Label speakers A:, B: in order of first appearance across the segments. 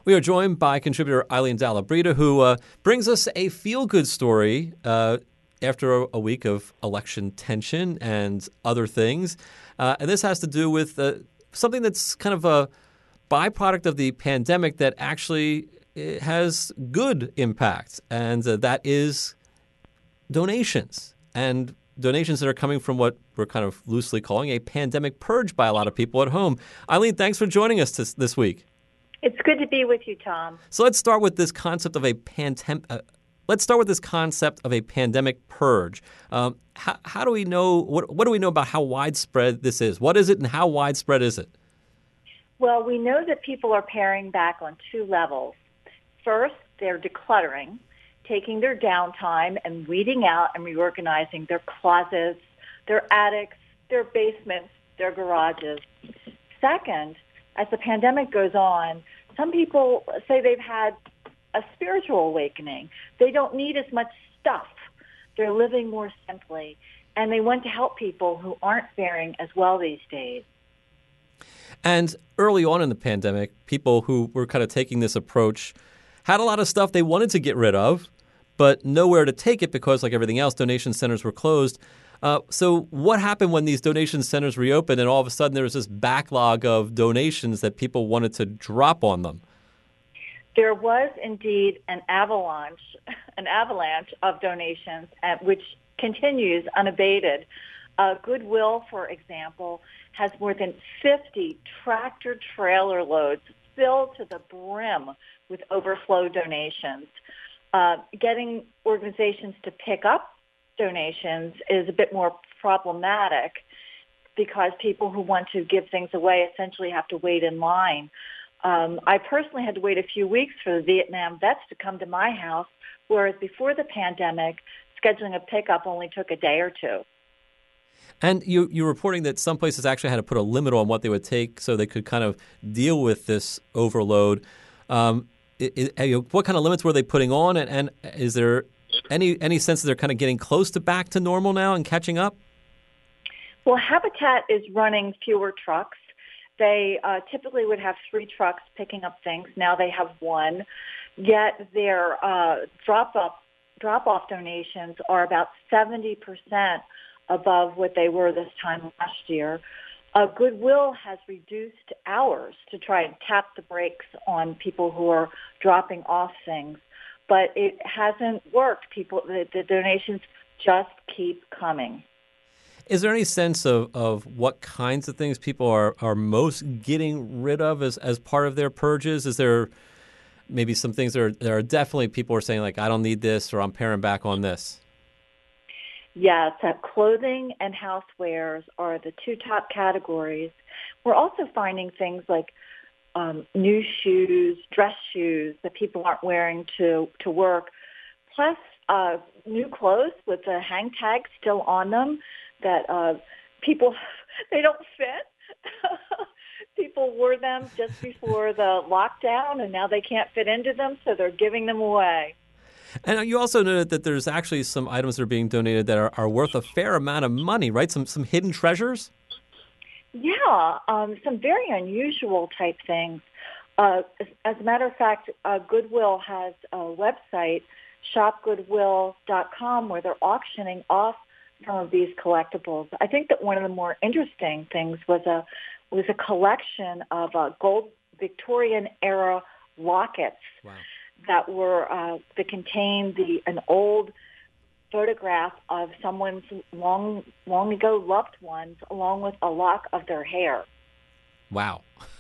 A: We are joined by contributor Eileen Dalabrita, who brings us a feel-good story after a week of election tension and other things. And this has to do with something that's kind of a byproduct of the pandemic that actually has good impact, and that is donations. And donations that are coming from what we're kind of loosely calling a pandemic purge by a lot of people at home. Eileen, thanks for joining us this week.
B: It's good to be with you, Tom.
A: So let's start with this concept of a pandemic purge. How do we know? What do we know about how widespread this is? What is it, and how widespread is it?
B: Well, we know that people are paring back on two levels. First, they're decluttering, taking their downtime and weeding out and reorganizing their closets, their attics, their basements, their garages. Second, as the pandemic goes on, some people say they've had a spiritual awakening. They don't need as much stuff. They're living more simply, and they want to help people who aren't faring as well these days.
A: And early on in the pandemic, people who were kind of taking this approach had a lot of stuff they wanted to get rid of, but nowhere to take it because, like everything else, donation centers were closed. So what happened when these donation centers reopened and all of a sudden there was this backlog of donations that people wanted to drop on them?
B: There was indeed an avalanche of donations, which continues unabated. Goodwill, for example, has more than 50 tractor trailer loads filled to the brim with overflow donations. Getting organizations to pick up donations is a bit more problematic because people who want to give things away essentially have to wait in line. I personally had to wait a few weeks for the Vietnam vets to come to my house, whereas before the pandemic, scheduling a pickup only took a day or two.
A: And you're reporting that some places actually had to put a limit on what they would take so they could kind of deal with this overload. What kind of limits were they putting on? And is there any sense that they're kind of getting close to back to normal now and catching up?
B: Well, Habitat is running fewer trucks. They typically would have 3 trucks picking up things. Now they have 1. Yet their drop-off donations are about 70% above what they were this time last year. Goodwill has reduced hours to try and tap the brakes on people who are dropping off things, but it hasn't worked. The donations just keep coming.
A: Is there any sense of what kinds of things people are most getting rid of as part of their purges? Is there maybe some things that are definitely people are saying, like, I don't need this, or I'm paring back on this?
B: Yes, clothing and housewares are the 2 top categories. We're also finding things like new shoes, dress shoes that people aren't wearing to work, plus new clothes with the hang tag still on them that people, they don't fit. People wore them just before the lockdown, and now they can't fit into them, so they're giving them away.
A: And you also noted that there's actually some items that are being donated that are worth a fair amount of money, right? Some hidden treasures?
B: Yeah, some very unusual type things. As a matter of fact, Goodwill has a website, shopgoodwill.com, where they're auctioning off some of these collectibles. I think that one of the more interesting things was a collection of gold Victorian era lockets.
A: Wow.
B: That contained an old photograph of someone's long ago loved ones, along with a lock of their hair.
A: Wow.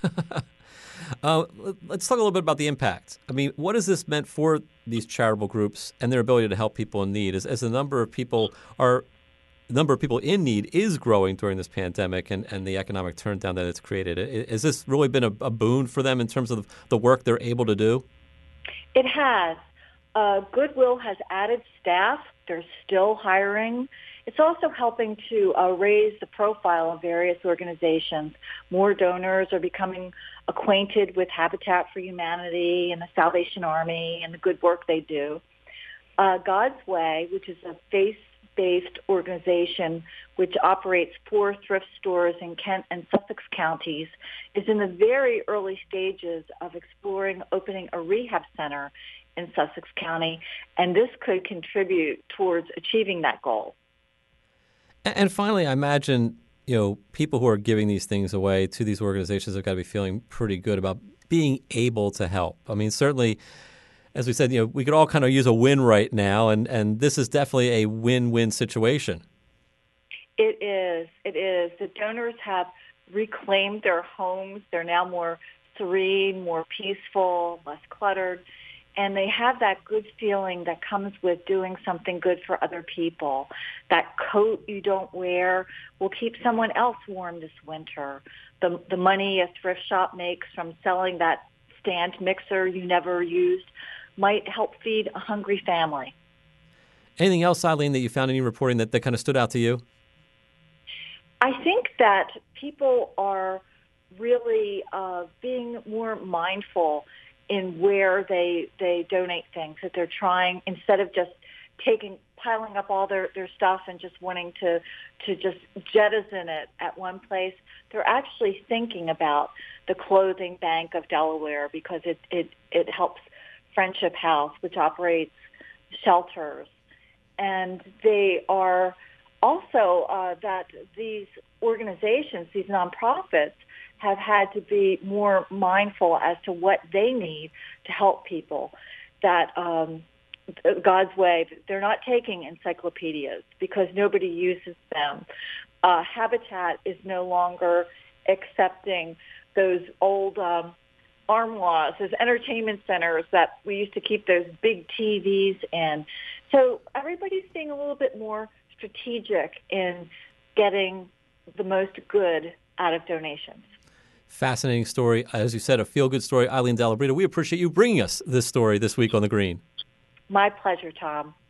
A: Let's talk a little bit about the impact. I mean, what has this meant for these charitable groups and their ability to help people in need? As the number of people in need is growing during this pandemic and the economic turndown that it's created, has this really been a boon for them in terms of the work they're able to do?
B: It has. Goodwill has added staff. They're still hiring. It's also helping to raise the profile of various organizations. More donors are becoming acquainted with Habitat for Humanity and the Salvation Army and the good work they do. God's Way, which is a based organization which operates 4 thrift stores in Kent and Sussex counties, is in the very early stages of exploring opening a rehab center in Sussex County, and this could contribute towards achieving that goal.
A: And finally, I imagine, people who are giving these things away to these organizations have got to be feeling pretty good about being able to help. I mean, certainly, as we said, we could all kind of use a win right now, and this is definitely a win-win situation.
B: It is. It is. The donors have reclaimed their homes. They're now more serene, more peaceful, less cluttered, and they have that good feeling that comes with doing something good for other people. That coat you don't wear will keep someone else warm this winter. The money a thrift shop makes from selling that stand mixer you never used might help feed a hungry family.
A: Anything else, Eileen, that you found in your reporting that kind of stood out to you?
B: I think that people are really being more mindful in where they donate things, that they're trying, instead of just piling up all their stuff and just wanting to just jettison it at one place, they're actually thinking about the Clothing Bank of Delaware, because it helps Friendship House, which operates shelters. And they are also that these organizations, these nonprofits, have had to be more mindful as to what they need to help people. That God's Way, they're not taking encyclopedias because nobody uses them. Habitat is no longer accepting those old armoires, those entertainment centers that we used to keep those big TVs in. So everybody's being a little bit more strategic in getting the most good out of donations.
A: Fascinating story. As you said, a feel-good story. Eileen Della Brita, we appreciate you bringing us this story this week on The Green.
B: My pleasure, Tom.